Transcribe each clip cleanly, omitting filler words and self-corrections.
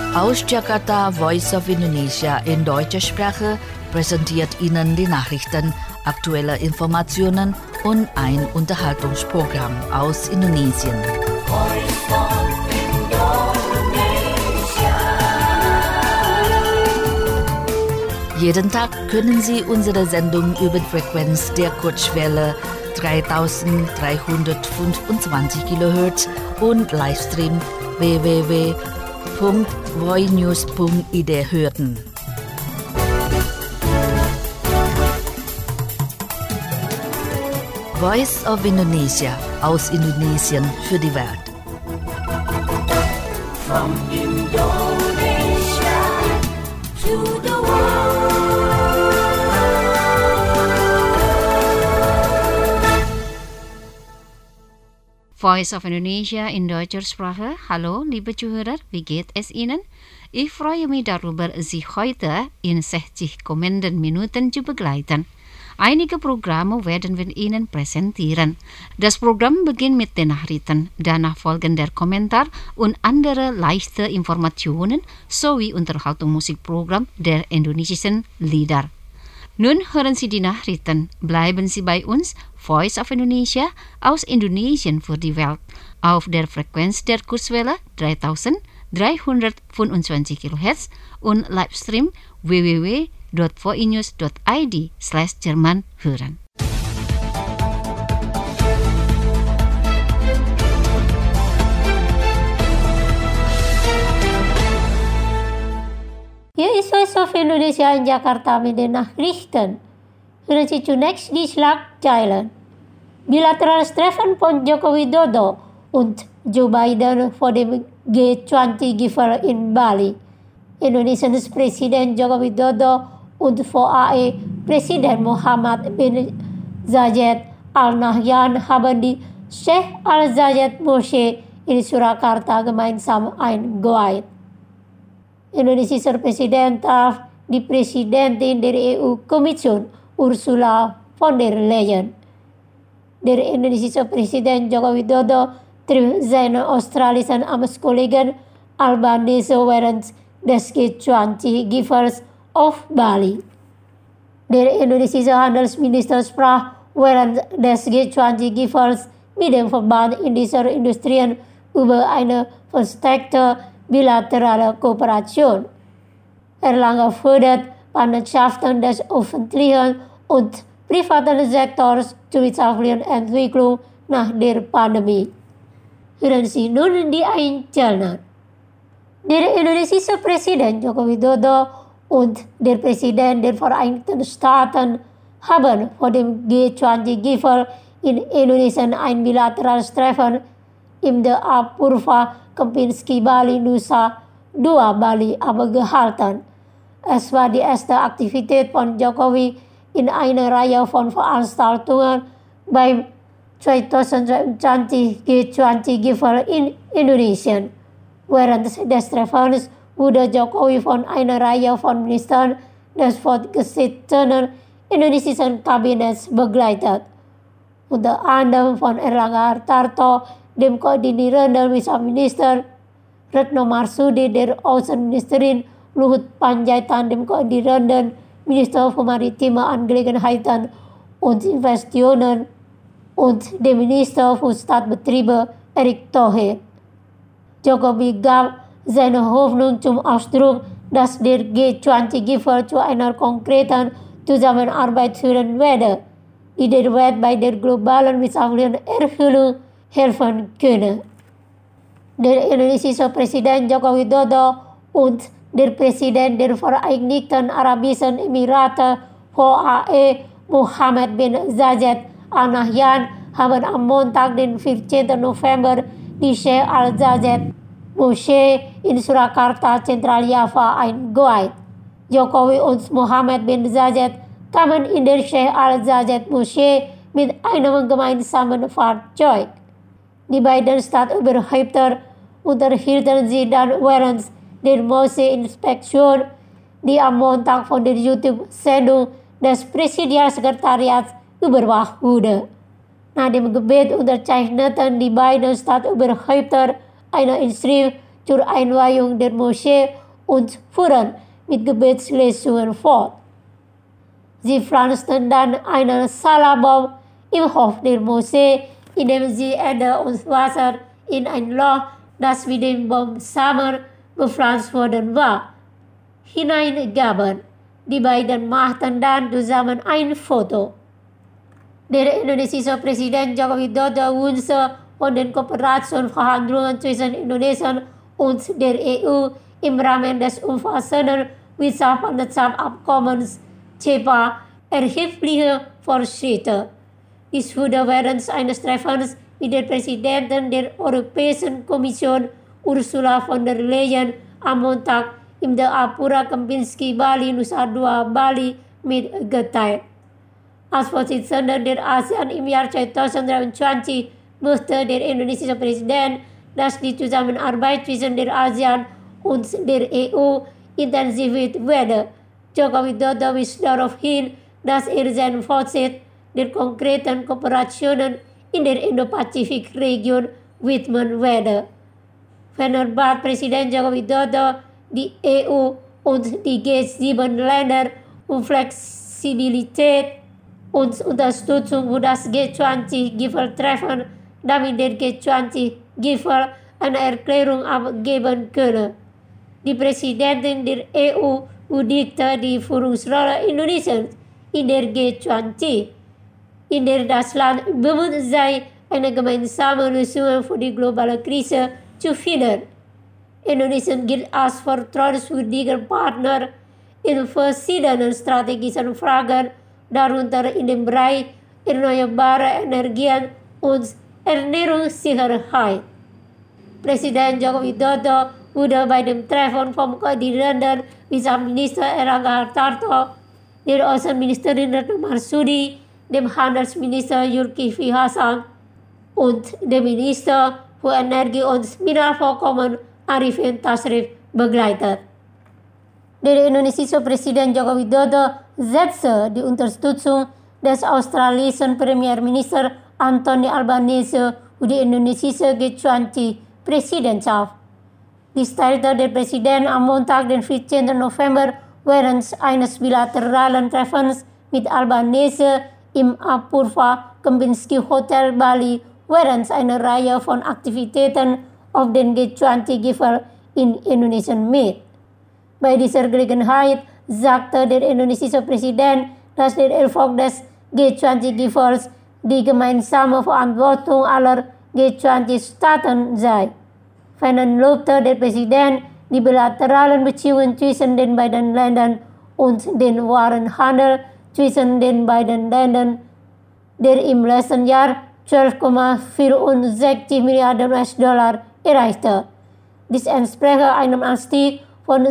Aus Jakarta, Voice of Indonesia in deutscher Sprache präsentiert Ihnen die Nachrichten, aktuelle Informationen und ein Unterhaltungsprogramm aus Indonesien. Jeden Tag können Sie unsere Sendung über die Frequenz der Kurzwelle 3325 kHz und Livestream www.voinews.id hören. Voice of Indonesia aus Indonesien für die Welt. From Indonesia to the world. Voice of Indonesia in deutscher Sprache. Hallo, liebe Zuhörer, wie geht es Ihnen? Ich freue mich darüber, Sie heute in 60 kommenden Minuten zu begleiten. Einige Programme werden wir Ihnen präsentieren. Das Programm beginnt mit den Nachrichten, danach folgen der Kommentar und andere leichte Informationen sowie Unterhaltungsmusikprogramm der indonesischen Lieder. Nun hören Sie die Nachrichten. Bleiben Sie bei uns, Voice of Indonesia aus Indonesien für die Welt, auf der Frequenz der Kurzwelle 3325 kHz und Livestream www.voinews.id/Jerman hören. Hier ist Voice of Indonesia in Jakarta mit den Nachrichten. Hören Sie zunächst die Schlagzeilen. Bilaterales Treffen von Joko Widodo und Joe Biden vor dem G20-Gipfel in Bali. Indonesiens Präsident Joko Widodo und VAE-Präsident Mohammed bin Zayed Al Nahyan haben die Sheikh Al-Zayed Moschee in Surakarta gemeinsam eingeweiht. Indonesischer Präsident traf die Präsidentin der EU-Kommission Ursula von der Leyen. Der indonesische Präsident Joko Widodo trifft seinen australischen Amtskollegen Albanese während des G20-Gipfels auf Bali. Der indonesische Handelsminister sprach während des G20-Gipfels mit dem Verband indischer Industrien über eine verstärkte bilaterale Kooperation. Erlangen fördert Partnerschaften des öffentlichen und privaten Sektors zur wirtschaftlichen Entwicklung nach der Pandemie. Hören Sie nun die Einzelnen. Der indonesische Präsident Joko Widodo und der Präsident der Vereinigten Staaten haben vor dem G20-Gipfel in Indonesien ein bilaterales Treffen im The Apurva Kempinski Bali Nusa Dua Bali abgehalten. Es war die erste Aktivität von Jokowi in einer Reihe von Veranstaltungen beim 2020 G20-Gipfel in Indonesien. Während des Treffens wurde Jokowi von einer Reihe von Ministern des fortgeschrittenen indonesischen Kabinetts begleitet. Unter anderem von Erlangga Hartarto, dem koordinierenden Wissenschaftsminister, Retno Marsudi, der Außenministerin, Luhut Panjaitan, dem koordinierenden Minister für maritime Angelegenheiten und Investitionen und dem Minister für Staatsbetriebe, Erick Thohir. Jokowi gab seine Hoffnung zum Ausdruck, dass der G20-Gipfel zu einer konkreten Zusammenarbeit führen werde, die der Welt bei der globalen wirtschaftlichen Erholung helfen könne. Der indonesische Präsident Joko Widodo und der Präsident der Vereinigten Arabischen Emirate VAE Mohammed bin Zayed Al Nahyan haben am Montag, den 14. November, die Sheikh Al-Zayed Moschee in Surakarta, Zentraljava eingeweiht. Jokowi und Mohammed bin Zayed kamen in der Sheikh Al-Zayed Moschee mit einem gemeinsamen Fahrzeug. Die beiden Stadtüberhäupter unterhielten sie dann während der Moschee-Inspektion, die am Montag von der YouTube-Sendung des Präsidialsekretariats überwacht wurde. Nach dem Gebet unterzeichneten die beiden Stadtüberhäupter eine Inschrift zur Einweihung der Moschee und fuhren mit Gebetslesungen fort. Sie pflanzten dann einen Salabbaum im Hof der Moschee, indem sie Erde und Wasser in ein Loch, das mit dem Baumsamen bepflanzt worden war, hineingaben. Die beiden machten dann zusammen ein Foto. Der indonesische Präsident Joko Widodo wünschte von den Kooperationsverhandlungen zwischen Indonesien und der EU im Rahmen des umfassenden Wirtschaftspartnerschaftsabkommens CEPA erhebliche Fortschritte. Dies wurde während eines Treffens mit der Präsidentin der Europäischen Kommission Ursula von der Leyen am Montag im Apura Kempinski Bali, Nusa Dua, Bali mitgeteilt. Als Vorsitzender der ASEAN im Jahr 2023 möchte der indonesische Präsident, dass die Zusammenarbeit zwischen der ASEAN und der EU intensiviert werde. Joko Widodo wies darauf hin, dass sein Fortschritt der konkreten Kooperationen in der Indo-Pazifik-Region widmen werde. Ferner bat Präsident Joko Widodo die EU und die G7-Länder um Flexibilität und Unterstützung für das G20-Gipfeltreffen, damit der G20-Gipfel eine Erklärung abgeben könne. Die Präsidentin der EU würdigte die Führungsrolle Indonesiens in der G20, in der das Land bemüht sei, eine gemeinsame Lösung für die globale Krise zu finden. Indonesien gilt als vertrauenswürdiger Partner in verschiedenen strategischen Fragen, darunter in dem Bereich erneuerbare Energien und Ernährungssicherheit. Präsident Joko Widodo wurde bei dem Treffen vom koordinierenden Vizeminister Erlangga Hartarto, der Außenministerin Retno Marsudi, dem Handelsminister Zulkifli Hasan und dem Minister für Energie und Mineralvorkommen Arifin Tasrif begleitet. Der indonesische Präsident Joko Widodo setzte die Unterstützung des australischen Premierministers Anthony Albanese für die indonesische G20-Präsidentschaft. Dies teilte der Präsident am Montag, den 14. November, während eines bilateralen Treffens mit Albanese im Apurva Kempinski Hotel Bali während einer Reihe von Aktivitäten auf den G20-Gipfel in Indonesien mit. Bei dieser Gelegenheit sagte der indonesische Präsident, dass der Erfolg des G20-Gipfels die gemeinsame Verantwortung aller G20-Staaten sei. Ferner lobte der Präsident die bilateralen Beziehungen zwischen den beiden Ländern und den Warenhandel zwischen den beiden Ländern, der im letzten Jahr 12,64 Milliarden US-Dollar erreichte. Dies entspreche einem Anstieg von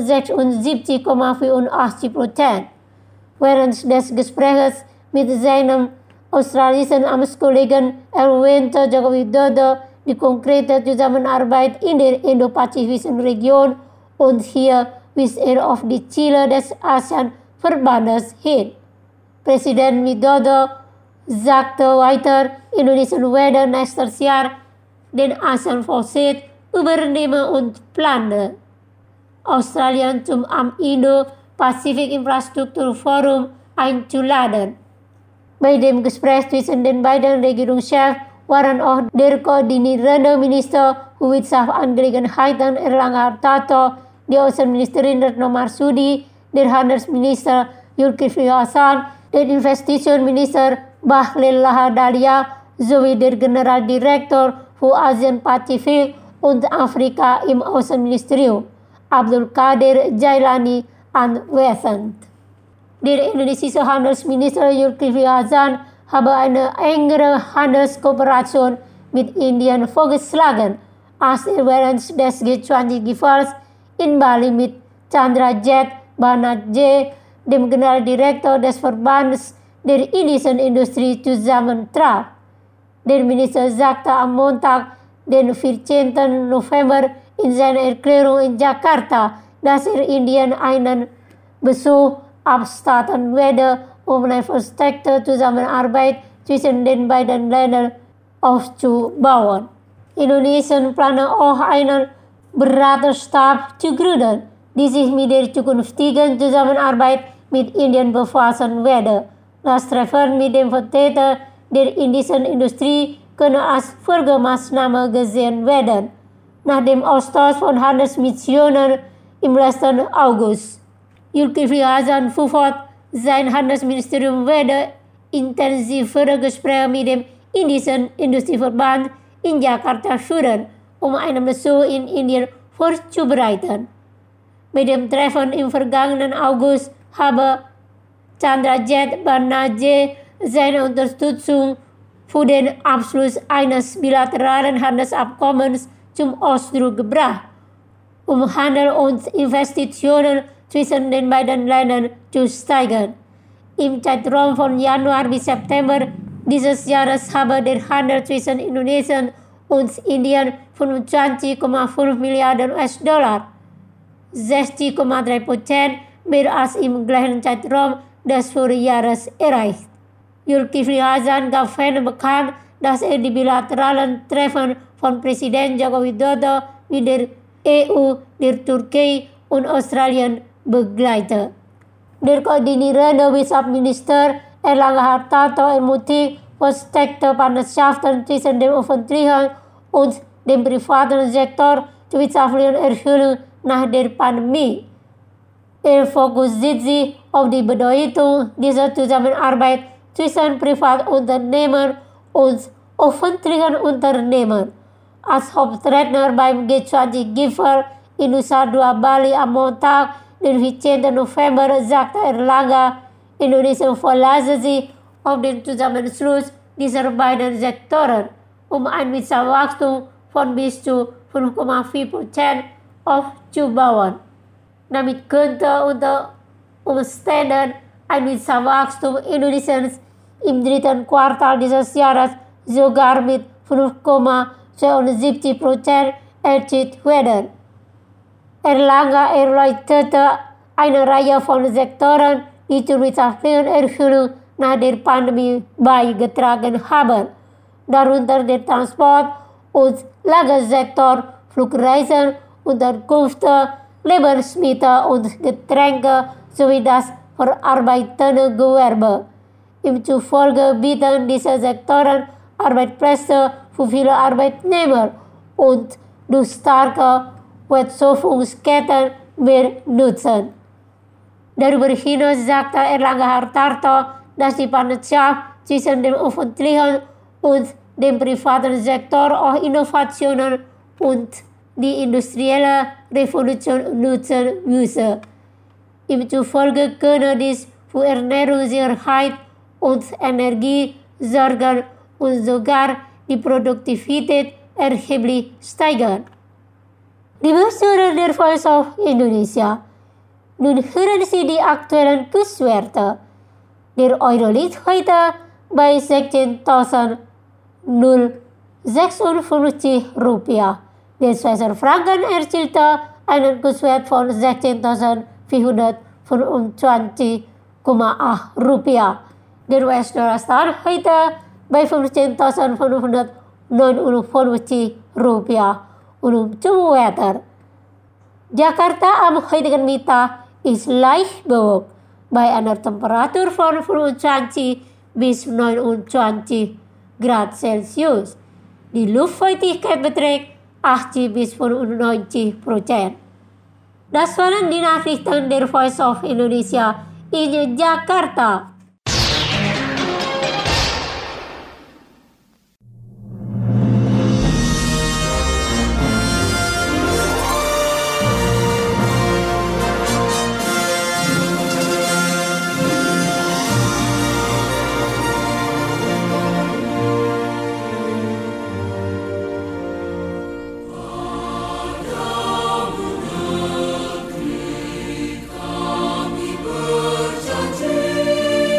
76,84%. Während des Gesprächs mit seinem australischen Amtskollegen erwähnte Joko Widodo die konkrete Zusammenarbeit in der indopazifischen Region und hier wies er auf die Ziele des ASEAN-Verbandes hin. Präsident Widodo sagte weiter, Indonesien werde nächstes Jahr den ASEAN-Vorsitz übernehmen und plane, Australien zum am Indo-Pazifik-Infrastrukturforum einzuladen. Bei dem Gespräch zwischen den beiden Regierungschefs waren auch der koordinierende Minister für Wirtschaftsangelegenheiten Erlangga Hartarto, die Außenministerin Retno Marsudi, der Handelsminister Zulkifli Hasan, der Investitionsminister Bahlil Lahadalia sowie der Generaldirektor für Asien-Pazifik und Afrika im Außenministerium, Abdul Qadir Jailani, anwesend. Der indonesische Handelsminister Zulkifli Hasan habe eine engere Handelskooperation mit Indien vorgeschlagen, als er während des G20-Gipfels in Bali mit Chandrajit Banerjee, dem Generaldirektor des Verbandes der indischen Industrie, zusammentraf. Der Minister sagte am Montag, den 14. November, in seiner Erklärung in Jakarta, dass er Indien einen Besuch abstatten werde, um eine verstärkte Zusammenarbeit zwischen den beiden Ländern aufzubauen. Indonesien plane auch einen Beraterstab zu gründen, die sich mit der zukünftigen Zusammenarbeit mit Indien befassen werde. Das Treffen mit dem Vertreter der indischen Industrie könne als Folgemaßnahme gesehen werden, nach dem Austausch von Handelsmissionen im letzten August. Zulkifli Hasan fuhr fort, sein Handelsministerium werde intensivere Gespräche mit dem indischen Industrieverband in Jakarta führen, einen Besuch in Indien vorzubereiten. Mit dem Treffen im vergangenen August habe Chandrajit Banerjee seine Unterstützung für den Abschluss eines bilateralen Handelsabkommens zum Ausdruck gebracht, Handel und Investitionen zwischen den beiden Ländern zu steigern. Im Zeitraum von Januar bis September dieses Jahres habe der Handel zwischen Indonesien und Indien 25,5 Milliarden US-Dollar, 60,3% mehr als im gleichen Zeitraum des Vorjahres erreicht. Zulkifli Hasan gab ferner bekannt, dass die bilateralen Treffen von Präsident Joko Widodo mit der EU, der Türkei und Australien begleite. Der koordinierende Wirtschaftsminister Erlangga Hartarto ermutigt verstärkte Partnerschaften zwischen dem öffentlichen und dem privaten Sektor zur wirtschaftlichen Erholung nach der Pandemie. Fokussiert sich auf die Bedeutung dieser Zusammenarbeit zwischen Privatunternehmen und öffentlichen Unternehmen. Als Hauptredner beim G20-Gipfel in Nusa Dua Bali am Montag, den 14. November, sagte Erlangga, Indonesien verlasse sich auf den Zusammenschluss dieser beiden Sektoren, ein Wirtschaftswachstum von bis zu 5,4% aufzubauen. Damit könnte unter Umständen ein Wirtschaftswachstum Indonesiens im dritten Quartal dieses Jahres sogar mit 5,72% erzielt werden. Erlangga erläuterte eine Reihe von Sektoren, die zur wirtschaftlichen Erholung nach der Pandemie beigetragen haben, darunter der Transport- und Lagersektor, Flugreisen, Unterkünfte, Lebensmittel und Getränke sowie das verarbeitende Gewerbe. Ihm zufolge bieten diese Sektoren Arbeitsplätze für viele Arbeitnehmer und durch starke Wertschöpfungsketten mehr Nutzen. Darüber hinaus sagte Erlangga Hartarto, dass die Partnerschaft zwischen dem öffentlichen und dem privaten Sektor auch Innovationen und die industrielle Revolution nutzen müsse. Ihm zufolge könne dies für Ernährungssicherheit und Energie sorgen und sogar die Produktivität erheblich steigern. Liebe Zuhörer der Voice of Indonesia, nun hören Sie die aktuellen Kurswerte. Der Euro liegt heute bei 16.056 Rupiah. Der Schweizer Franken erzielte einen Kurswert von 16.425,8 Rupiah. Der US-Dollar stand heute bei 15.559 Rupiah. Zum Wetter. Jakarta am heutigen Mittag ist leicht bewölkt bei einer Temperatur von 25 bis 29 Grad Celsius. Die Luftfeuchtigkeit beträgt 80 bis 95%. Das waren die Nachrichten der Voice of Indonesia in Jakarta. Berjanji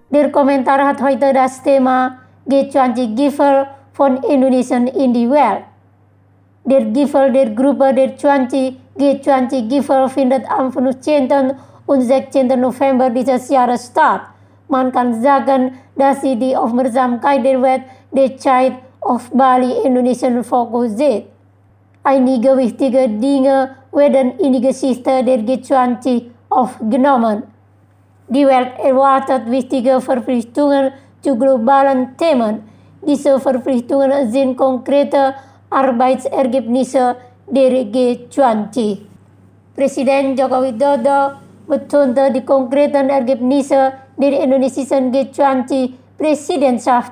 Der Kommentar hat heute das Thema G20-Gipfel von Indonesien in die Welt. Der Gipfel der Gruppe der G20-Gipfel findet am 15. und 16. November dieses Jahres statt. Man kann sagen, dass sie die Aufmerksamkeit der Welt derzeit auf Bali, Indonesien fokussiert. Einige wichtige Dinge werden in die Geschichte der G20 aufgenommen. Die Welt erwartet wichtige Verpflichtungen zu globalen Themen. Diese Verpflichtungen sind konkrete Arbeitsergebnisse der G20. Präsident Joko Widodo betonte die konkreten Ergebnisse der indonesischen G20-Präsidentschaft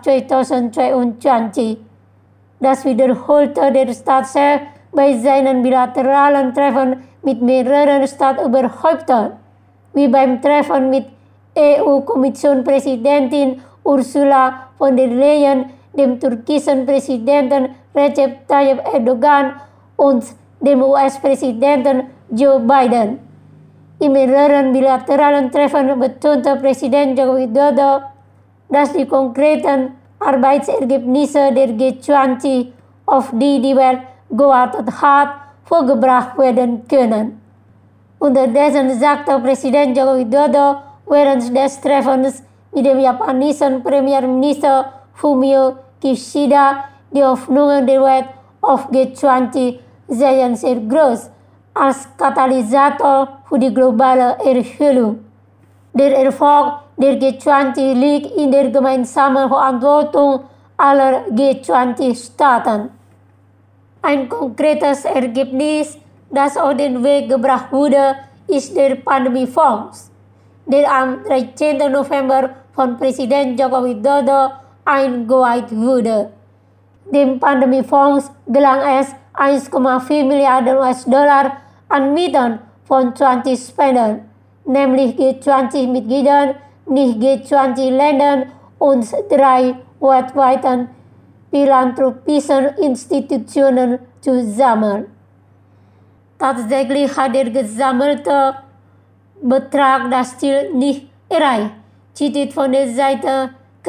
2022. Das wiederholte der Staatschef bei seinen bilateralen Treffen mit mehreren Staatsüberhäuptern, wie beim Treffen mit EU-Kommissionspräsidentin Ursula von der Leyen, dem türkischen Präsidenten Recep Tayyip Erdogan und dem US-Präsidenten Joe Biden. In mehreren bilateralen Treffen betonte Präsident Joko Widodo, dass die konkreten Arbeitsergebnisse der G20, auf die die Welt gewartet hat, vorgebracht werden können. Unterdessen sagte Präsident Joko Widodo während des Treffens mit dem japanischen Premierminister Fumio Kishida, die Hoffnungen der Welt auf G20 seien sehr groß als Katalysator für die globale Erholung. Der Erfolg der G20 liegt in der gemeinsamen Verantwortung aller G20-Staaten. Ein konkretes Ergebnis, das auf den Weg gebracht wurde, ist der Pandemiefonds, der am 13. November von Präsident Joko Widodo eingeweiht wurde. Dem Pandemiefonds gelang es, 1,4 Milliarden US-Dollar an Mitteln von 20 Spendern, nämlich G20-Mitgliedern, nicht G20-Ländern und 3 weltweiten philanthropischen Institutionen zusammen. Tatsächlich hat der gesammelte Betrag das Ziel nicht erreicht, zitiert von der Seite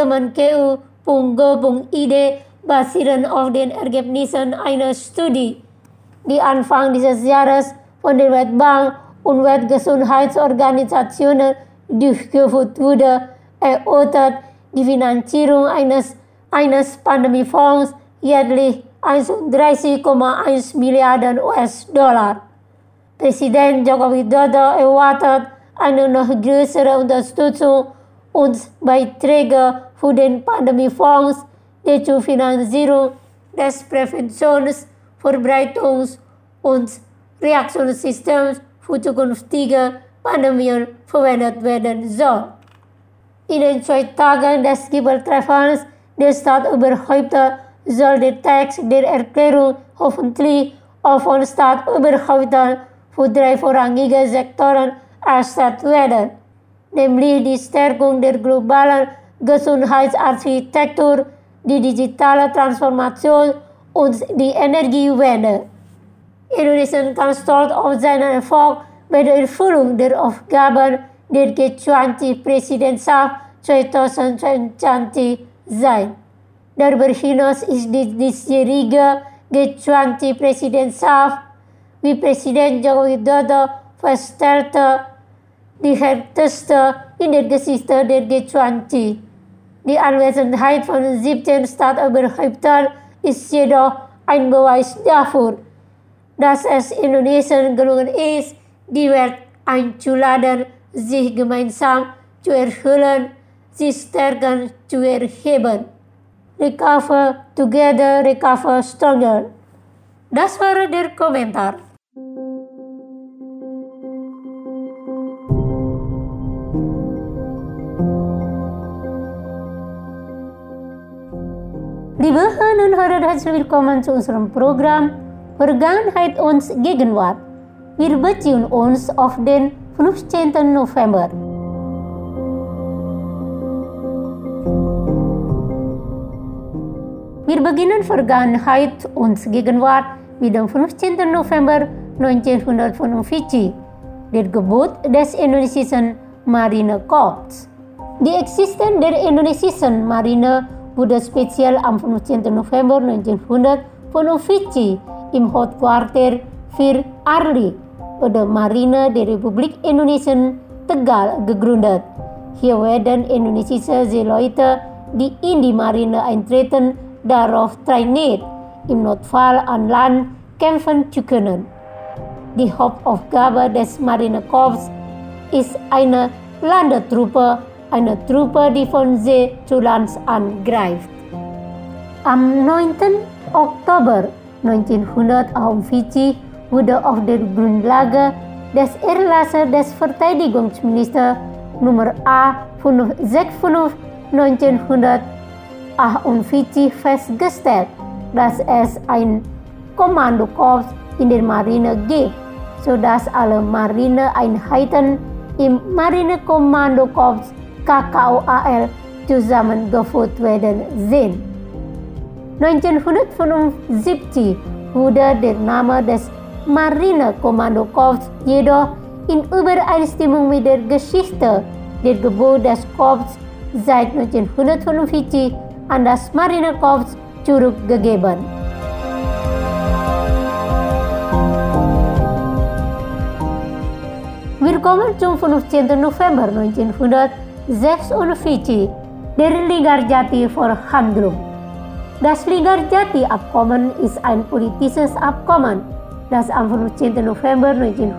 kemenkeu.go.id basierend auf den Ergebnissen einer Studie, die Anfang dieses Jahres von der Weltbank und Weltgesundheitsorganisationen durchgeführt wurde, erörtert die Finanzierung eines Pandemiefonds jährlich 31,1 Milliarden US-Dollar. Präsident Joko Widodo erwartet eine noch größere Unterstützung und Beiträge für den Pandemiefonds, der zur Finanzierung des Präventions-, Verbreitungs- und Reaktionssystems für zukünftige Pandemien verwendet werden soll. In den 2 Tagen des Gipfeltreffens der Staatsüberhäupter soll der Text der Erklärung hoffentlich auch von Staatsüberhäuptern für 3 vorrangige Sektoren erstellt werden, nämlich die Stärkung der globalen Gesundheitsarchitektur, die digitale Transformation und die Energiewende. Indonesien kann stolz auf seinen Erfolg bei der Erfüllung der Aufgaben der G20-Präsidentschaft 2022 sein. Darüber hinaus ist die diesjährige G20-Präsidentschaft, wie Präsident Joko Widodo feststellte, die härteste in der Geschichte der G20. Die Anwesenheit von 17 Staatsüberhäuptern ist jedoch ein Beweis dafür, dass es Indonesien gelungen ist, die Welt einzuladen, sich gemeinsam zu erhöhen, sich stärker zu erheben. Recover together, recover stronger. Das war der Kommentar. Liebe Hörerinnen und Hörer, herzlich willkommen zu unserem Programm Vergangenheit und Gegenwart. Wir beziehen uns auf den 15. November. Wir beginnen Vergangenheit und Gegenwart mit dem 15. November 1945, der Geburt des indonesischen Marinekorps. Die Existenz der indonesischen Marine wurde speziell am 15. November 1945 im Hauptquartier 4 Arli pada Marine der Republik Indonesia Tegal gegründet. Hier werden indonesische Seeleute, die in die Marine eintreten, darauf trainiert, im Notfall an Land kämpfen zu können. Die Hauptaufgabe des Marinekorps ist eine Landetruppe, eine Truppe, die von See zu Land angreift. Am 9. Oktober 1941 wurde auf der Grundlage des Erlasses des Verteidigungsministers Nummer A565 1941 festgestellt, dass es ein Kommandokorps in der Marine gibt, sodass alle Marineeinheiten im Marinekommandokorps KKOAL zusammengeführt werden sind. 1975 wurde der Name des Marinekommandokorps jedoch in Übereinstimmung mit der Geschichte der Geburt des Korps seit 1945 an das Marinekorps zurückgegeben. Wir kommen zum 15. November 1946, der Linggarjati-Verhandlung. Das Linggarjati-Abkommen ist ein politisches Abkommen, das am 15. November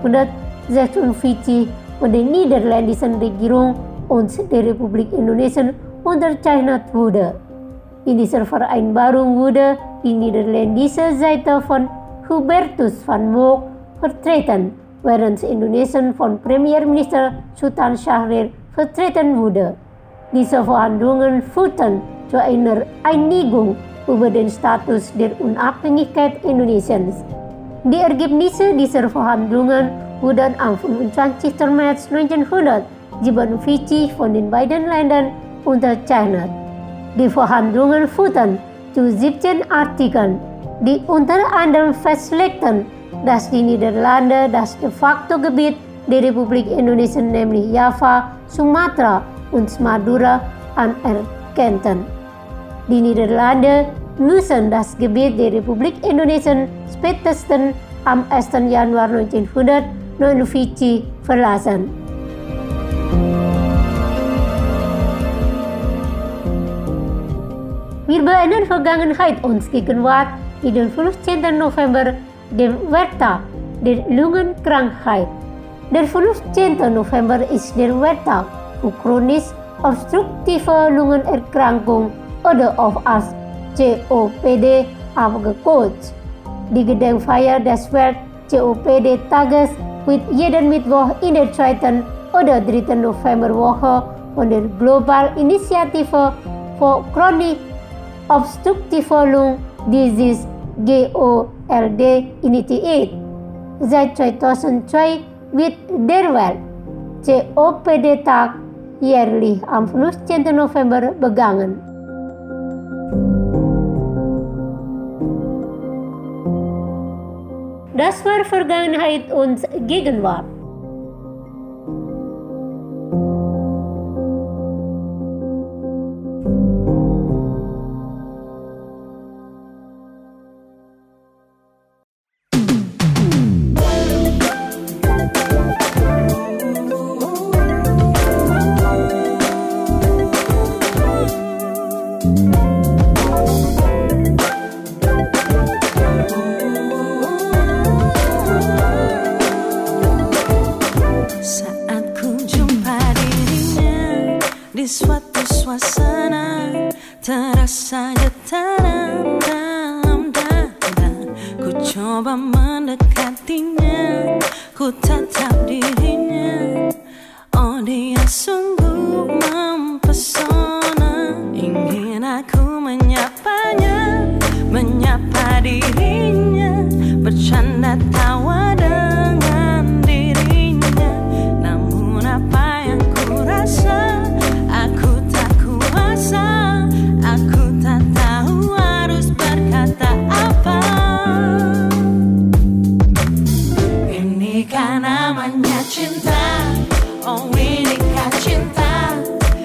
1946 von der niederländischen Regierung und der Republik Indonesien unterzeichnet wurde. In dieser Vereinbarung wurde die niederländische Seite von Hubertus van Mook vertreten, während Indonesien von Premierminister Sultan Syahrir vertreten wurde. Diese Verhandlungen führten zu einer Einigung über den Status der Unabhängigkeit Indonesiens. Die Ergebnisse dieser Verhandlungen wurden am 25. März 1947 von den beiden Ländern unterzeichnet. Die Verhandlungen führten zu 17 Artikeln, die unter anderem festlegten, dass die Niederlande das de facto Gebiet der Republik Indonesia, nämlich Java, Sumatra und Madura, anerkannten. Die Niederlande müssen das Gebiet der Republik Indonesia spätestens am 1. Januar 1949 verlassen. Wir beenden Vergangenheit und Gegenwart mit dem 15. November, dem Werktag der Lungenkrankheit. Der 15. November ist der Werktag für chronisch obstruktive Lungenerkrankung oder auch als COPD abgekürzt. Die Gedenkfeier des Welt-COPD-Tages wird jeden Mittwoch in der 2. oder 3. Novemberwoche von der Global-Initiative for Chronic Obstructive Lung Disease GOLD initiiert. Seit 2002 wird der Welt-COPD-Tag jährlich am 15. November begangen. Das war Vergangenheit und Gegenwart. Suatu suasana terasa getaran dalam dada. Ku coba mendekatinya, ku tatap dirinya. Oh, dia sungguh mempesona. Ingin aku menyapanya, menyapa dirinya, bercanda tawa dengan dirinya. Namun apa yang ku rasa, aku tak kuasa, aku tak tahu harus berkata apa. Inikah namanya cinta? Oh, inikah cinta?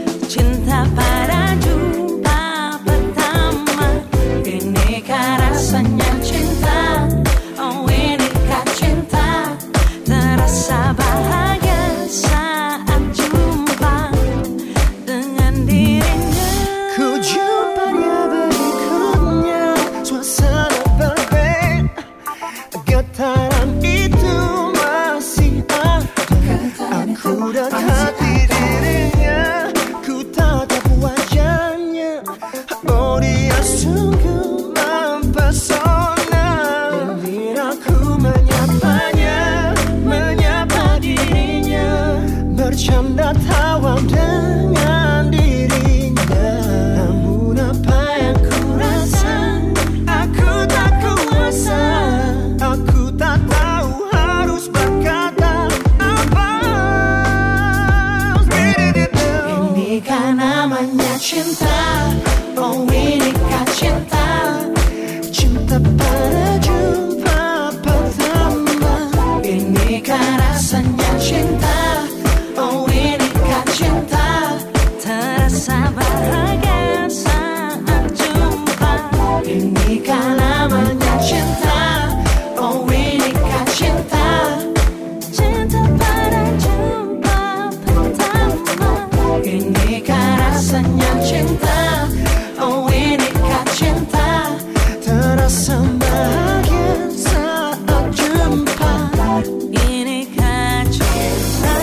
Inikah namanya cinta, oh inikah cinta, cinta pada jumpa pertama. Inikah rasanya cinta, oh inikah cinta, terasa bahagia saat jumpa. Inikah namanya cinta, oh inikah cinta, cinta pada jumpa pertama. Inikah rasanya cinta, oh inikah cinta, terasa bahagia saat jumpa. Inikah cinta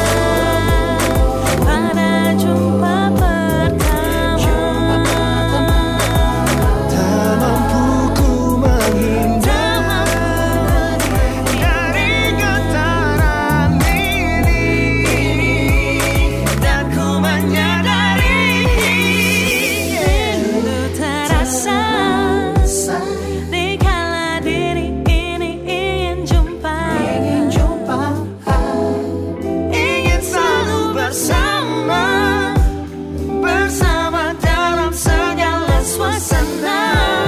pada jumpa pertama. Tak mampu ku menghindar dari getaran ini, dan ku menyadari rindu terasa dikala diri ini ingin jumpa, ingin selalu bersama dalam segala suasana.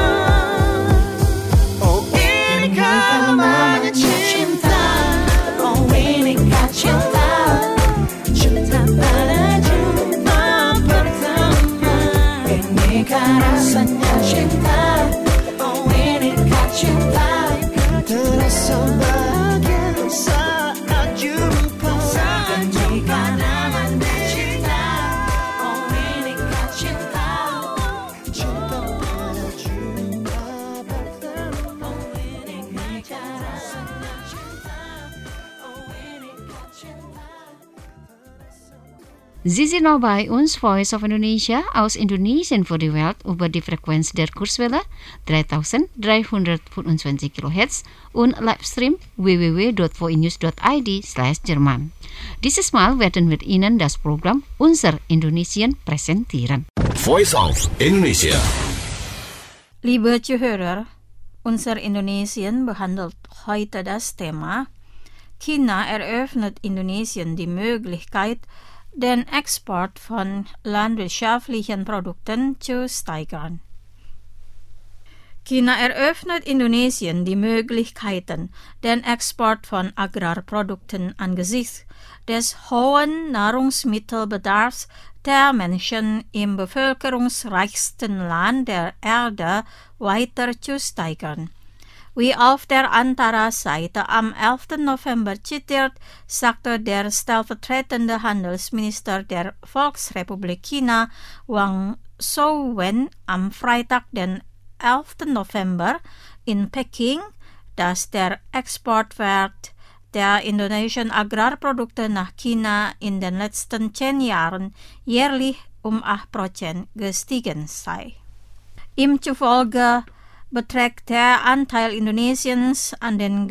Oh inikah namanya cinta, oh inikah cinta, cinta pada jumpa pertama. Inikah rasanya cinta, oh inikah cinta, terasa bahagia saat jumpa. Inikah namanya cinta, oh inikah cinta, cinta pada jumpa pertama. Inikah rasanya cinta, oh inikah cinta. Sie sind noch bei uns, Voice of Indonesia, aus Indonesien für die Welt über die Frequenz der Kurzwelle 3325 kHz und Livestream www.voinews.id/Jerman. Dieses Mal werden wir Ihnen das Programm Unser Indonesien präsentieren. Voice of Indonesia. Liebe Zuhörer, Unser Indonesien behandelt heute das Thema China eröffnet Indonesien die Möglichkeit, den Export von landwirtschaftlichen Produkten zu steigern. China eröffnet Indonesien die Möglichkeiten, den Export von Agrarprodukten angesichts des hohen Nahrungsmittelbedarfs der Menschen im bevölkerungsreichsten Land der Erde weiter zu steigern. Wie auf der Antara-Seite am 11. November zitiert, sagte der stellvertretende Handelsminister der Volksrepublik China, Wang Shouwen, am Freitag, den 11. November in Peking, dass der Exportwert der indonesischen Agrarprodukte nach China in den letzten 10 Jahren jährlich um 8% gestiegen sei. Ihm zufolge beträgt der Anteil Indonesiens an den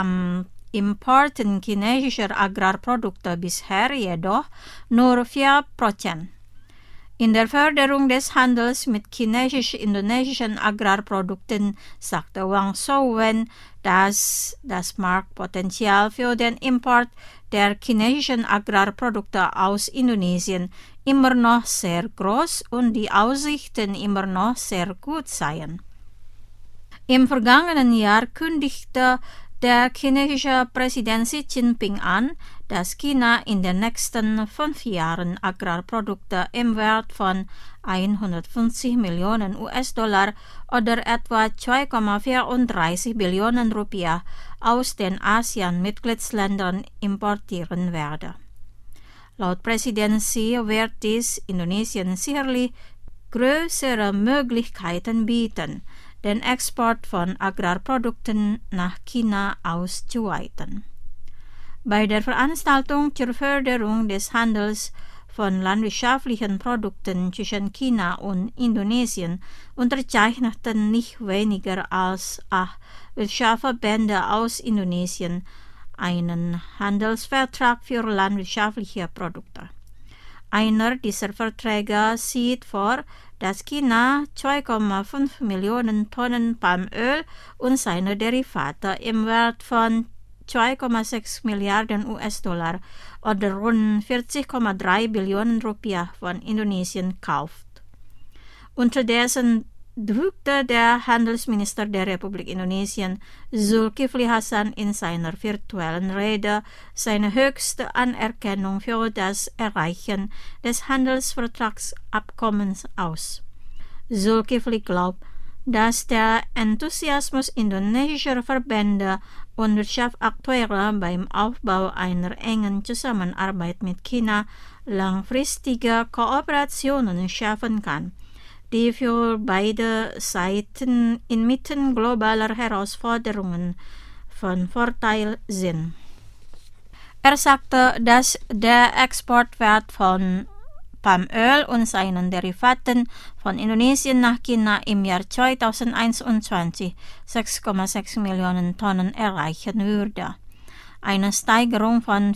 Importen chinesischer Agrarprodukte bisher jedoch nur 4%. In der Förderung des Handels mit chinesisch-indonesischen Agrarprodukten sagte Wang Shouwen, dass das Marktpotenzial für den Import der chinesischen Agrarprodukte aus Indonesien immer noch sehr groß und die Aussichten immer noch sehr gut seien. Im vergangenen Jahr kündigte der chinesische Präsident Xi Jinping an, dass China in den nächsten 5 Jahren Agrarprodukte im Wert von 150 Millionen US-Dollar oder etwa 2,34 Billionen Rupiah aus den ASEAN-Mitgliedsländern importieren werde. Laut Präsident Xi wird dies Indonesien sicherlich größere Möglichkeiten bieten, den Export von Agrarprodukten nach China auszuweiten. Bei der Veranstaltung zur Förderung des Handels von landwirtschaftlichen Produkten zwischen China und Indonesien unterzeichneten nicht weniger als 8 Wirtschaftsverbände aus Indonesien einen Handelsvertrag für landwirtschaftliche Produkte. Einer dieser Verträge sieht vor, dass China 2,5 Millionen Tonnen Palmöl und seine Derivate im Wert von 2,6 Milliarden US-dollar oder rund 40,3 Billionen Rupiah von Indonesien kauft. Unterdessen drückte der Handelsminister der Republik Indonesien Zulkifli Hasan in seiner virtuellen Rede seine höchste Anerkennung für das Erreichen des Handelsvertragsabkommens aus. Zulkifli glaubt, dass der Enthusiasmus indonesischer Verbände und Wirtschaftakteure beim Aufbau einer engen Zusammenarbeit mit China langfristige Kooperationen schaffen kann, die für beide Seiten inmitten globaler Herausforderungen von Vorteil sind. Er sagte, dass der Exportwert von Palmöl und seinen Derivaten von Indonesien nach China im Jahr 2021 6,6 Millionen Tonnen erreichen würde. Eine Steigerung von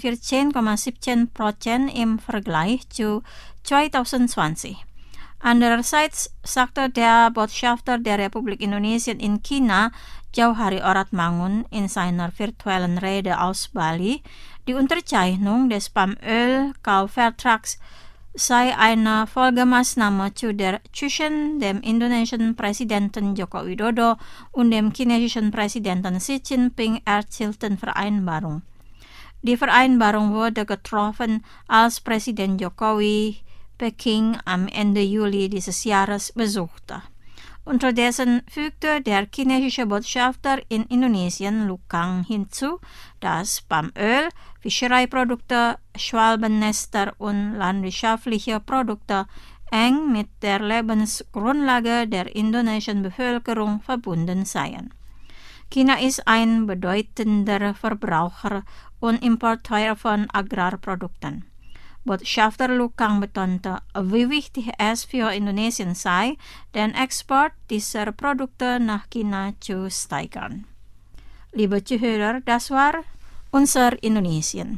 14,17% im Vergleich zu 2020. Andererseits sagte der Botschafter der Republik Indonesien in China, Jauhari Oratmangun, in seiner virtuellen Rede aus Bali, die Unterzeichnung des Palmöl-Kaufvertrags sei eine Folgemaßnahme zwischen dem indonesischen Präsidenten Joko Widodo und dem chinesischen Präsidenten Xi Jinping erzielten Vereinbarung. Die Vereinbarung wurde getroffen, als Präsident Jokowi Peking am Ende Juli dieses Jahres besuchte. Unterdessen fügte der chinesische Botschafter in Indonesien Lu Kang hinzu, dass Palmöl, Fischereiprodukte, Schwalbennester und landwirtschaftliche Produkte eng mit der Lebensgrundlage der indonesischen Bevölkerung verbunden seien. China ist ein bedeutender Verbraucher und Importeur von Agrarprodukten. Botschafter Lu Kang betonte, wie wichtig es für Indonesien sei, den Export dieser Produkte nach China zu steigern. Liebe Zuhörer, das war unser Indonesien.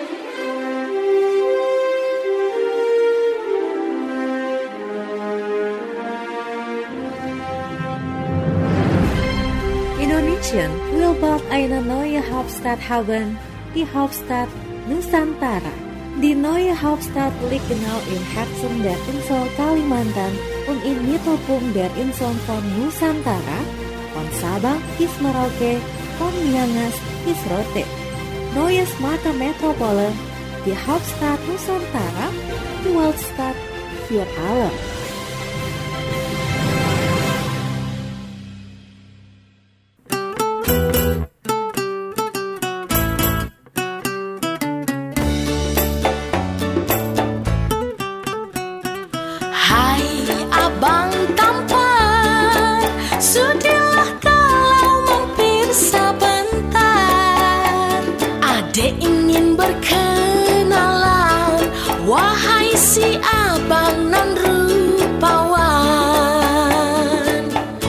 Indonesien will bald eine neue Hauptstadt haben, die Hauptstadt Nusantara. Die neue Hauptstadt liegt genau im Herzen der Insel Kalimantan und im Mittelpunkt der Inseln von Nusantara, von Sabang bis Merauke, von Miangas bis Rote. Neue smarte Metropole, die Hauptstadt Nusantara, die Weltstadt für alle. Si abang nan rupawan.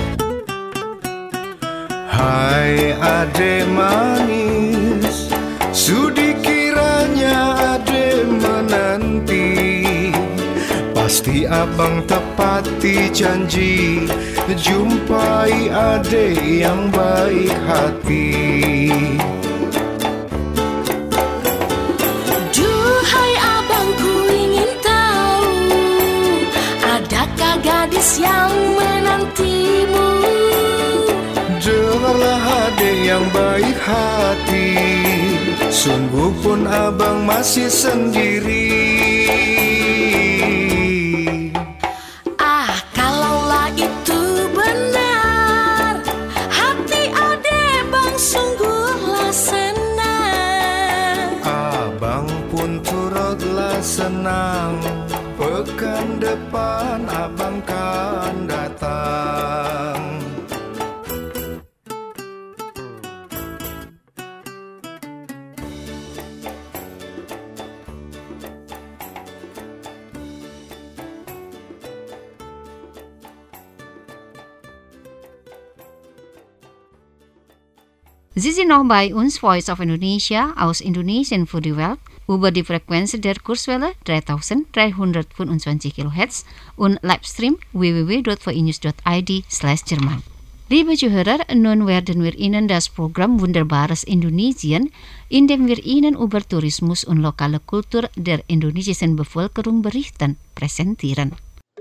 Hai ade manis, sudi kiranya ade menanti. Pasti abang tepati janji, jumpai ade yang baik hati. Gadis yang menantimu, dengarlah ade yang baik hati, sungguh pun abang masih sendiri. Kalaulah itu benar, hati ade bang sungguhlah senang. Abang pun turutlah senang, pekan depan abang kan datang. Sie sind noch bei uns, Voice of Indonesia, aus Indonesien für die Welt, über die Frequenz der Kurzwelle 3325 kHz und Livestream www.voinews.id/Jerman. Liebe Zuhörer, nun werden wir Ihnen das Programm Wunderbares Indonesien, in dem wir Ihnen über Tourismus und lokale Kultur der indonesischen Bevölkerung berichten, präsentieren.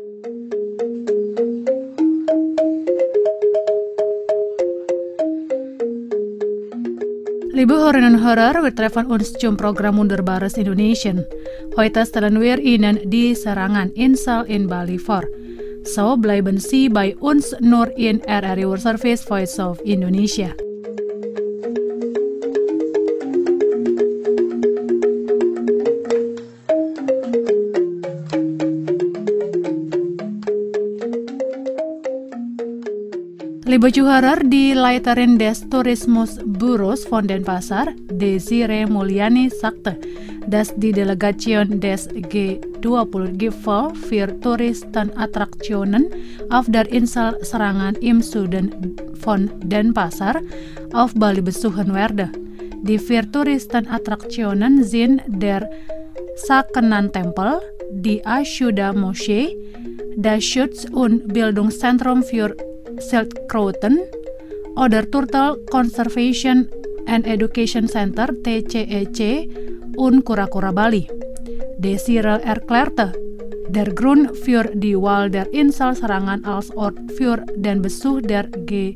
Liebe Hörerinnen und Hörer, wir treffen uns zum Programm Wunderbares Indonesien. Heute stellen wir Ihnen die Serangan Insel in Bali vor. So bleiben Sie bei uns nur in RRI World Service Voice of Indonesia. Liebe Zuhörer, die Leiterin des Tourismusbüros von Denpasar, Desiree Mulyani, sagte, dass die Delegation des G20-Gipfel für Touristenattraktionen auf der Insel Serangan im Süden von Denpasar auf Bali besuchen werde. Die 4 Touristenattraktionen sind der Sakenan-Tempel, die Ashuda Moschee, das Schutz- und Bildungszentrum für Schildkröten oder Turtle Conservation and Education Center TCEC und Kura-Kura Bali. Desiree erklärte, der Grund für die Wahl der Insel Serangan als Ort für den Besuch der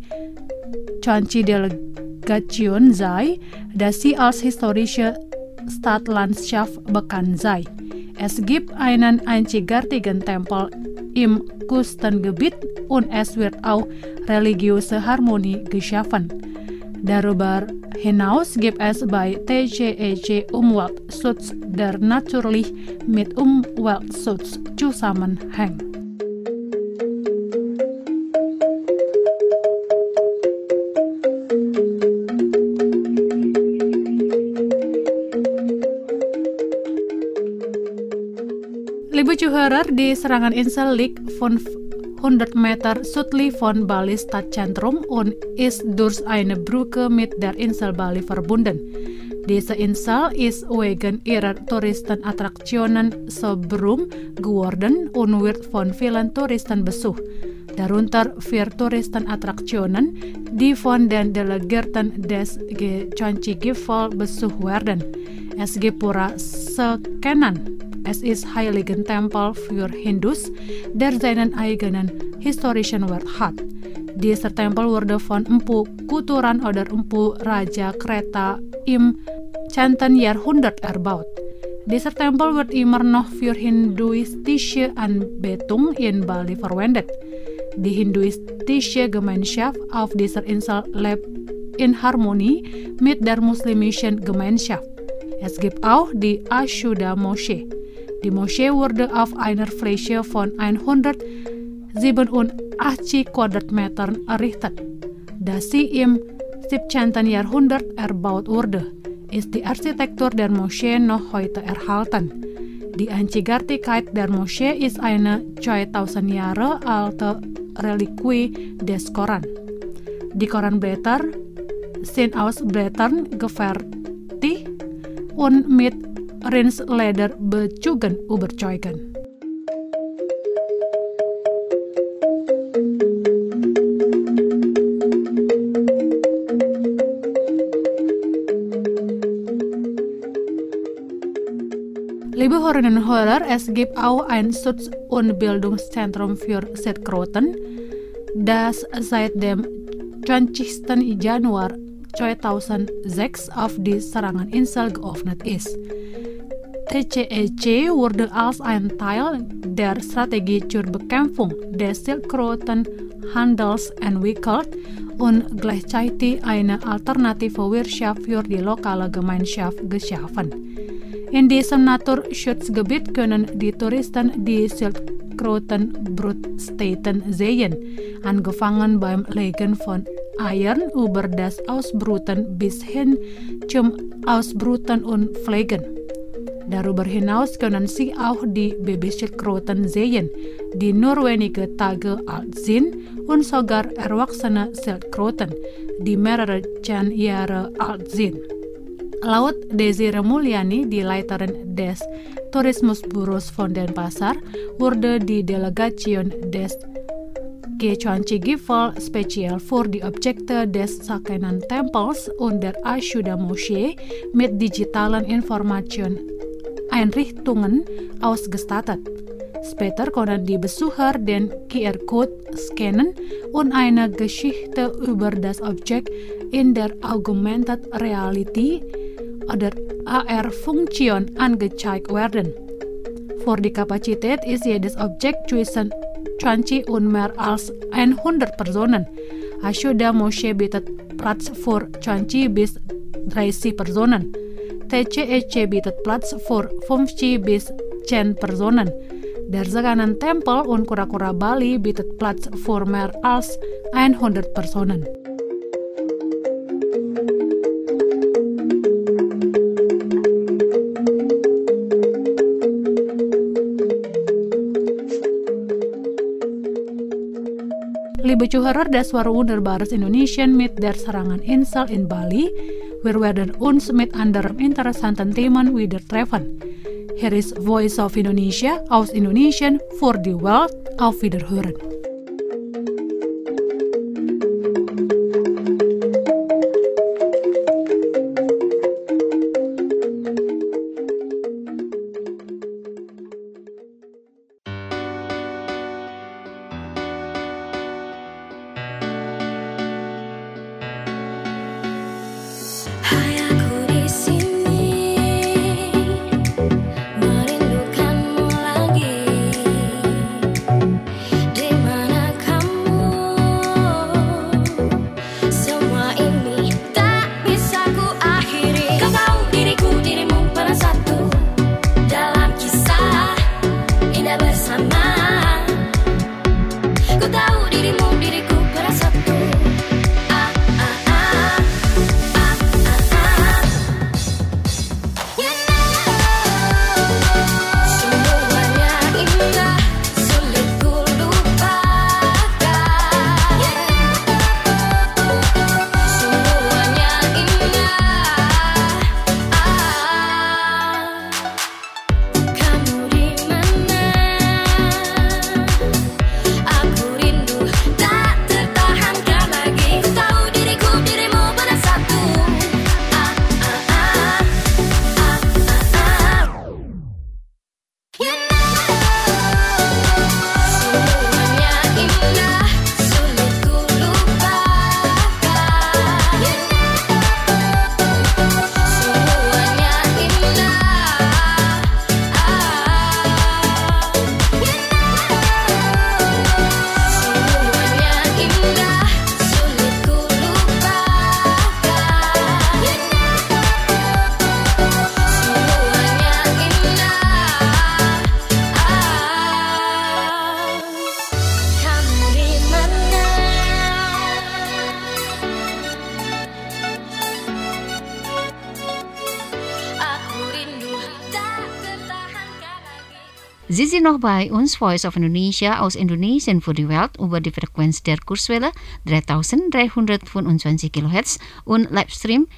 G20-Delegation sei, dass sie als historische Stadtlandschaft bekannt sei. Es gibt einen einzigartigen Tempel im Küstengebiet und es wird auch religiöse Harmonie geschaffen. Darüber hinaus gibt es bei TCEC Umweltschutz, der natürlich mit Umweltschutz zusammenhängt. Liebe Zuhörer, die Serangan Insel liegt 500 Meter südlich von Bali Stadtzentrum und ist durch eine Brücke mit der Insel Bali verbunden. Diese Insel ist wegen ihrer Touristenattraktionen so berühmt geworden und wird von vielen Touristen besucht. Darunter 4 Touristenattraktionen, die von den Delegierten des G20-Gipfel besucht werden. Es gibt Pura Sakenan. Es ist Heiligen-Tempel für Hindus, der seinen eigenen historischen Wert hat. Dieser Tempel wurde von Empu Kuturan oder Empu Raja Kreta im 10. Jahrhundert erbaut. Dieser Tempel wird immer noch für hinduistische Anbetung in Bali verwendet. Die hinduistische Gemeinschaft auf dieser Insel lebt in Harmonie mit der muslimischen Gemeinschaft. Es gibt auch die Ashuda Moschee. Die Moschee wurde auf einer Fläche von 187 Quadratmetern errichtet. Da sie im 17. Jahrhundert erbaut wurde, ist die Architektur der Moschee noch heute erhalten. Die Einzigartigkeit der Moschee ist eine 2000 Jahre alte Reliquie des Koran. Die Koranblätter sind aus Blättern gefertigt und mit Rinsleder Bezügen überzeugen. Liebe Hörerinnen und Hörer, es gibt auch ein Schutz- und Bildungszentrum für Schildkröten, das seit dem 20. Januar 2006 auf die Serangan-Insel geöffnet ist. TCEC wurde als ein Teil der Strategie zur Bekämpfung des Schildkrötenhandels entwickelt und gleichzeitig eine alternative Wirtschaft für die lokale Gemeinschaft geschaffen. In diesem Naturschutzgebiet können die Touristen die Schildkrötenbrutstätten sehen, angefangen beim Legen von Eiern über das Ausbrüten bis hin zum Ausbrüten und Pflegen. Darüber hinaus können Sie auch die Babyschildkröten sehen, die nur wenige Tage alt sind, und sogar erwachsene Schildkröten, die mehrere 10 Jahre alt sind. Laut Desiree Mulyani, die Leiterin des Tourismusbüros von Denpasar, wurde die Delegation des G20 Gifel special für die Objekte des Sakenen Tempels und der Ashuda-Moschee mit digitalen Information-Einrichtungen ausgestattet. Später können die Besucher den QR-Code scannen und eine Geschichte über das Objekt in der Augmented Reality oder AR-Funktion angezeigt werden. Für die Kapazität ist jedes Objekt zwischen 20 und mehr als 100 Personen. Ashuda-Moschee bietet Platz für 20 bis 30 Personen. TCEC bietet Platz für 50 bis 10 Personen. Der Sakenen Tempel und Kura-Kura Bali bietet Platz für mehr als 100 Personen. Liebe Zuhörer, das war wunderbares Indonesian mit der Serangan-Insel in Bali. Wir werden uns mit anderen interessanten Themen wieder treffen. Hier ist Voice of Indonesia aus Indonesien für die Welt. Auf Wiederhören. Sie sind noch bei uns, Voice of Indonesia aus Indonesien für die Welt über die Frequenz der Kurzwelle 3325 kHz und Livestream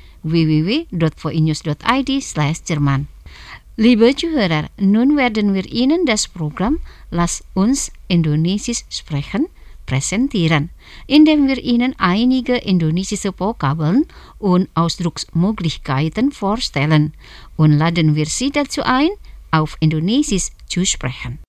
www.voinews.id/Jerman. Liebe Zuhörer, nun werden wir Ihnen das Programm Lass uns Indonesisch sprechen präsentieren, indem wir Ihnen einige indonesische Vokabeln und Ausdrucksmöglichkeiten vorstellen und laden wir Sie dazu ein, auf Indonesisch zu sprechen.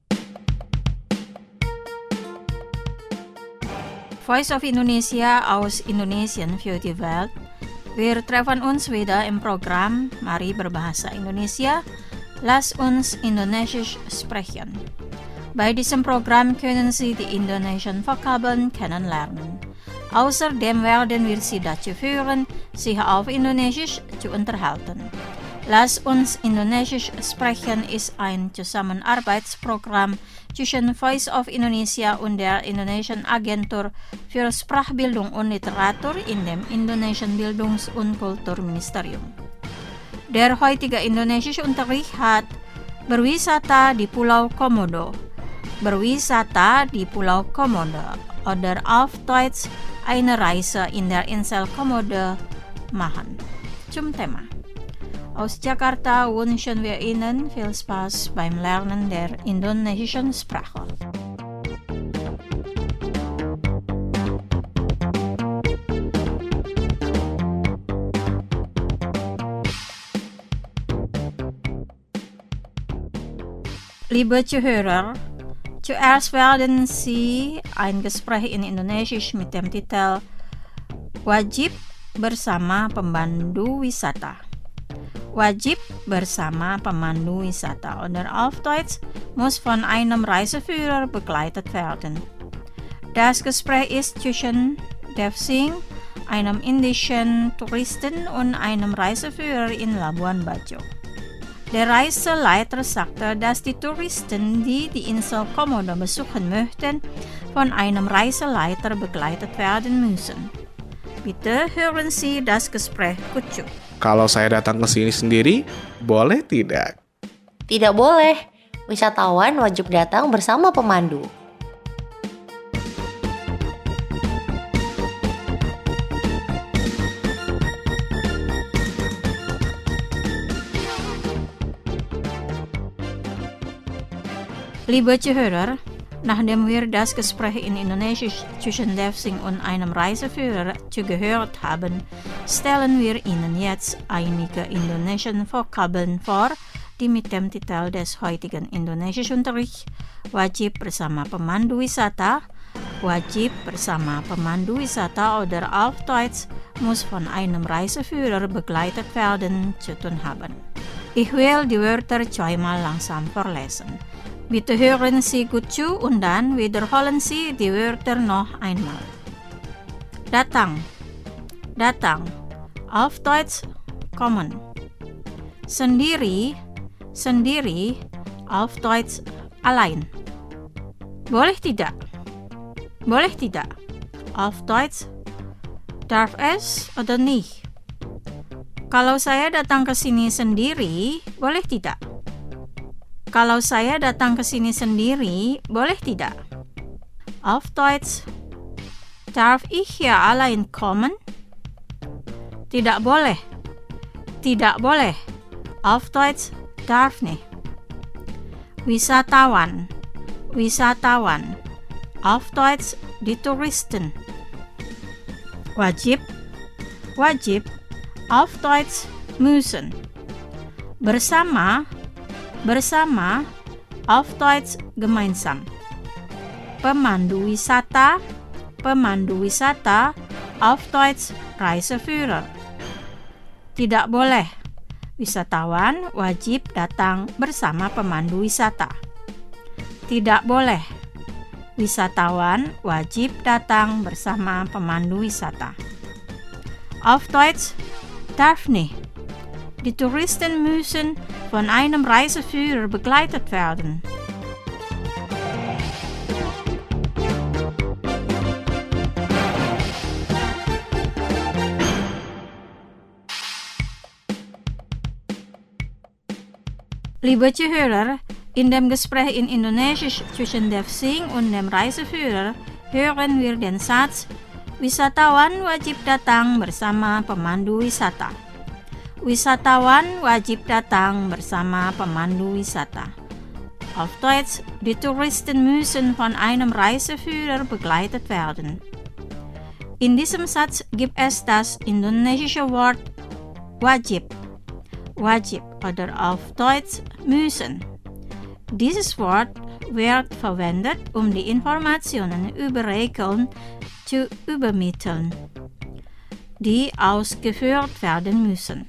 Voice of Indonesia aus Indonesien für die Welt. Wir treffen uns wieder im Programm Mari berbahasa Indonesia. Lass uns Indonesisch sprechen. Bei diesem Programm können Sie die indonesischen Vokabeln kennenlernen. Außerdem werden wir Sie dazu führen, sich auf Indonesisch zu unterhalten. Lass uns Indonesisch sprechen ist ein Zusammenarbeitsprogramm zwischen Voice of Indonesia und der Indonesischen Agentur für Sprachbildung und Literatur in dem Indonesischen Bildungs- und Kulturministerium. Der heutige Indonesischunterricht hat Berwisata di Pulau Komodo. Berwisata di Pulau Komodo oder auf Deutsch eine Reise in der Insel Komodo machen. Zum Thema. Aus Jakarta wünschen wir Ihnen viel Spaß beim Lernen der indonesischen Sprache. Liebe Zuhörer, zuerst werden Sie ein Gespräch in Indonesisch mit dem Titel Wajib bersama pemandu wisata. Wajib bersama pemandu wisata oder auf Deutsch muss von einem Reiseführer begleitet werden. Das Gespräch ist zwischen Dev Singh, einem indischen Touristen und einem Reiseführer in Labuan Bajo. Der Reiseleiter sagte, dass die Touristen, die die Insel Komodo besuchen möchten, von einem Reiseleiter begleitet werden müssen. Bitte hören Sie das Gespräch Kucu. Kalau saya datang ke sini sendiri, boleh tidak? Tidak boleh. Wisatawan wajib datang bersama pemandu. Liebe Zuhörer, nachdem wir das Gespräch in Indonesisch zwischen Dev Singh und einem Reiseführer zugehört haben, stellen wir Ihnen jetzt einige indonesische Vokabeln vor, die mit dem Titel des heutigen Indonesischunterrichts Wajib bersama pemandu wisata, Wajib bersama pemandu wisata oder auf Deutsch muss von einem Reiseführer begleitet werden zu tun haben. Ich will die Wörter zweimal langsam vorlesen. Bitte hören Sie gut zu und dann wiederholen Sie die Wörter noch einmal. Datang, datang, auf Deutsch kommen. Sendiri, sendiri, auf Deutsch allein. Boleh tidak, boleh tidak, auf Deutsch darf es oder nicht. Kalau saya datang ke sini sendiri, boleh tidak? Kalau saya datang ke sini sendiri, boleh tidak? Auf Deutsch, darf ich hier allein kommen? Tidak boleh. Tidak boleh. Auf Deutsch, darf nicht. Wisatawan, wisatawan. Auf Deutsch, die Touristen. Wajib, wajib. Auf Deutsch, müssen. Bersama, bersama, auf Deutsch gemeinsam. Pemandu wisata, pemandu wisata, auf Deutsch Reiseführer. Tidak boleh. Wisatawan wajib datang bersama pemandu wisata. Tidak boleh. Wisatawan wajib datang bersama pemandu wisata. Auf Deutsch darf nicht. Die Touristen müssen von einem Reiseführer begleitet werden. Liebe Zuhörer, in dem Gespräch in Indonesisch zwischen Dev Singh und dem Reiseführer hören wir den Satz, wisatawan wajib datang bersama pemandu wisata. Wisatawan wajib datang bersama pemandu wisata. Auf Deutsch, die Touristen müssen von einem Reiseführer begleitet werden. In diesem Satz gibt es das indonesische Wort wajib, wajib oder auf Deutsch müssen. Dieses Wort wird verwendet, um die Informationen über Regeln zu übermitteln, die ausgeführt werden müssen.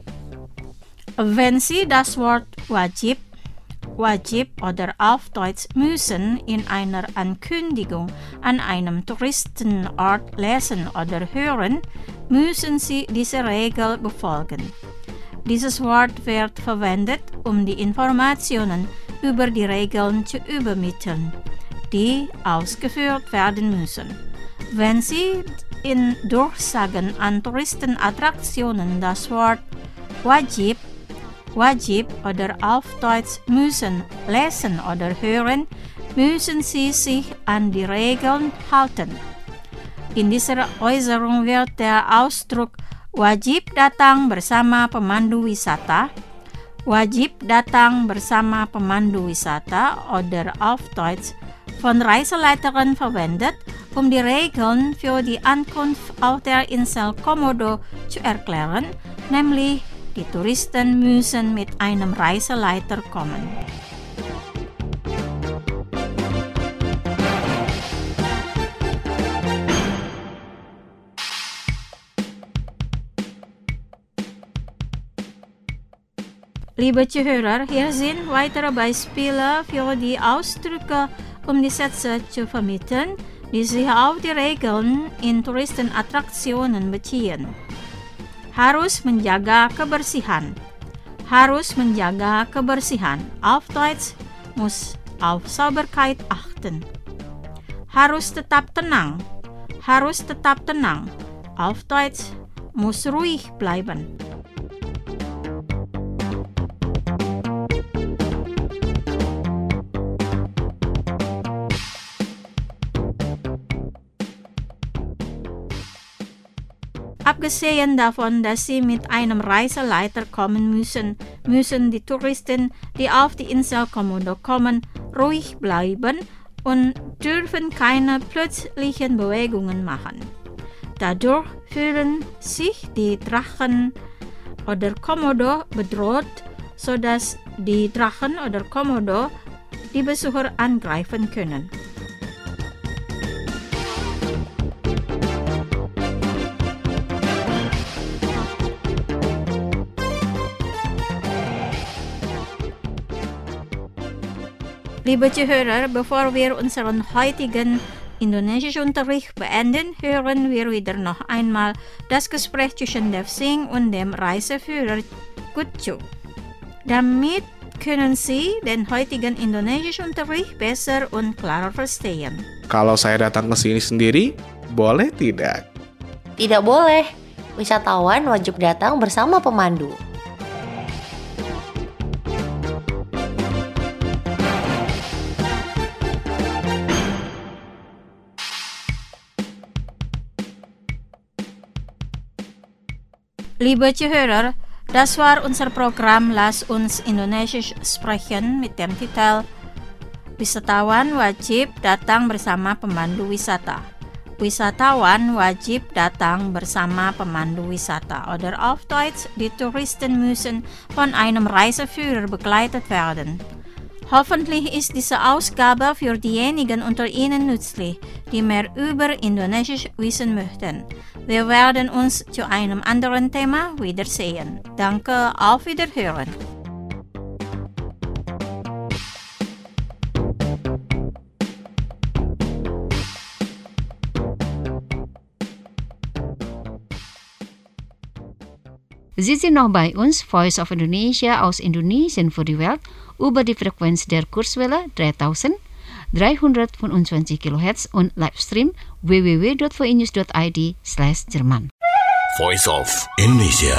Wenn Sie das Wort wajib, wajib oder auf Deutsch müssen in einer Ankündigung an einem Touristenort lesen oder hören, müssen Sie diese Regel befolgen. Dieses Wort wird verwendet, um die Informationen über die Regeln zu übermitteln, die ausgeführt werden müssen. Wenn Sie in Durchsagen an Touristenattraktionen das Wort wajib, wajib oder auf Deutsch müssen lesen oder hören, müssen Sie sich an die Regeln halten. In dieser Äußerung wird der Ausdruck wajib datang bersama pemandu wisata, wajib datang bersama pemandu wisata oder auf Deutsch von Reiseleitern verwendet, um die Regeln für die Ankunft auf der Insel Komodo zu erklären, nämlich die Touristen müssen mit einem Reiseleiter kommen. Liebe Zuhörer, hier sind weitere Beispiele für die Ausdrücke, die Sätze zu vermitteln, die sich auf die Regeln in Touristenattraktionen beziehen. Harus menjaga kebersihan. Harus menjaga kebersihan. Auf Deutsch, muss auf Sauberkeit achten. Harus tetap tenang. Harus tetap tenang. Auf Deutsch, muss ruhig bleiben. Abgesehen davon, dass sie mit einem Reiseleiter kommen müssen die Touristen, die auf die Insel Komodo kommen, ruhig bleiben und dürfen keine plötzlichen Bewegungen machen. Dadurch fühlen sich die Drachen oder Komodo bedroht, sodass die Drachen oder Komodo die Besucher angreifen können. Liebe Zuhörer, bevor wir unseren heutigen Indonesischunterricht beenden, hören wir wieder noch einmal das Gespräch zwischen Dev Singh und dem Reiseführer Kutju. Damit können Sie den heutigen Indonesischunterricht besser und klarer verstehen. Kalau saya datang ke sini sendiri, boleh tidak? Tidak boleh. Wisatawan wajib datang bersama pemandu. Liebe Zuhörer, das war unser Programm Lass uns Indonesisch sprechen mit dem Titel Wisatawan wajib datang bersama pemandu wisata. Wisatawan wajib datang bersama pemandu wisata. Oder auf Deutsch, die Touristen müssen von einem Reiseführer begleitet werden. Hoffentlich ist diese Ausgabe für diejenigen unter Ihnen nützlich, die mehr über Indonesisch wissen möchten. Wir werden uns zu einem anderen Thema wiedersehen. Danke, auf Wiederhören. Sie sind noch bei uns, Voice of Indonesia aus Indonesien für die Welt, über die Frequenz der Kurzwelle 3325 kHz und Livestream www.voinews.id/Jerman. Voice of Indonesia.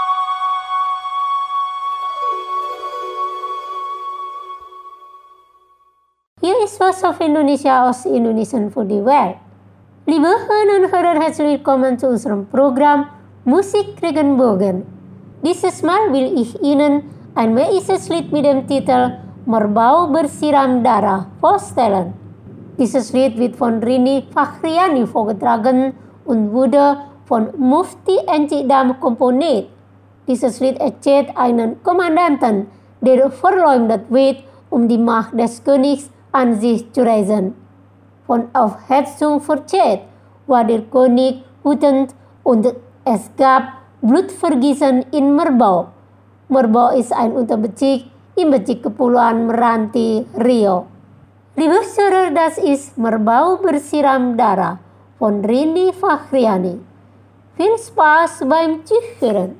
Hier ist Voice of Indonesia aus Indonesian für die Welt. Liebe Hörerinnen und Hörer, herzlich willkommen zu unserem Programm Musik Regenbogen. Dieses Mal will ich Ihnen ein maises Lied mit dem Titel Merbau Bersiram Darah vorstellen. Dieses Lied wird von Rini Fahriani vorgetragen und wurde von Mufti Encidam komponiert. Dieses Lied erzählt einen Kommandanten, der verleumdet wird, die Macht des Königs an sich zu reißen. Von Aufhetzung verzehrt war der König wütend und es gab Blutvergießen in Merbau. Merbau ist ein Unterbezirk im Bezirk Kepulauan Meranti, Rio. Liebe Hörer, das ist Merbau Bersiram Darah von Rini Fahriani. Viel Spaß beim Zuhören.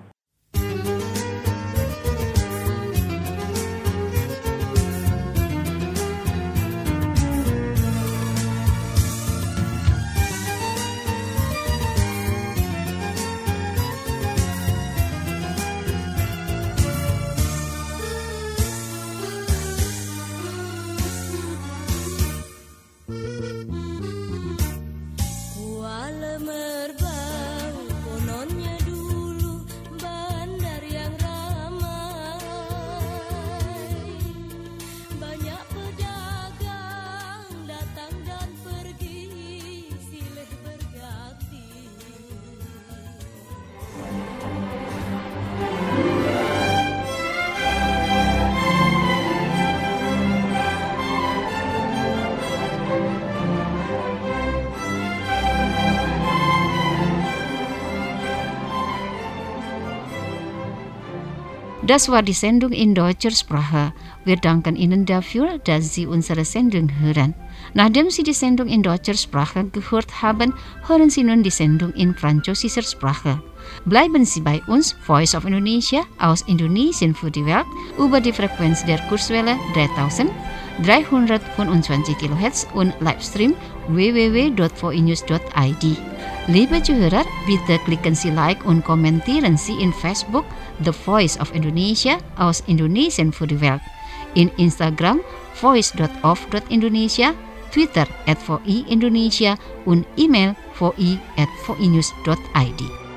Kuala Merbau, kononnya dulu Das war die Sendung in deutscher Sprache. Wir danken Ihnen dafür, dass Sie unsere Sendung hören. Nachdem Sie die Sendung in deutscher Sprache gehört haben, hören Sie nun die Sendung in französischer Sprache. Bleiben Sie bei uns, Voice of Indonesia aus Indonesien für die Welt, über die Frequenz der Kurzwelle 3325 kHz und Livestream www.voinews.id. Liebe Zuhörer, bitte klicken Sie Like und kommentieren Sie in Facebook The Voice of Indonesia aus Indonesien für die Welt, in Instagram voice.of.indonesia, Twitter @VI Indonesia und E-Mail voi@voinews.id.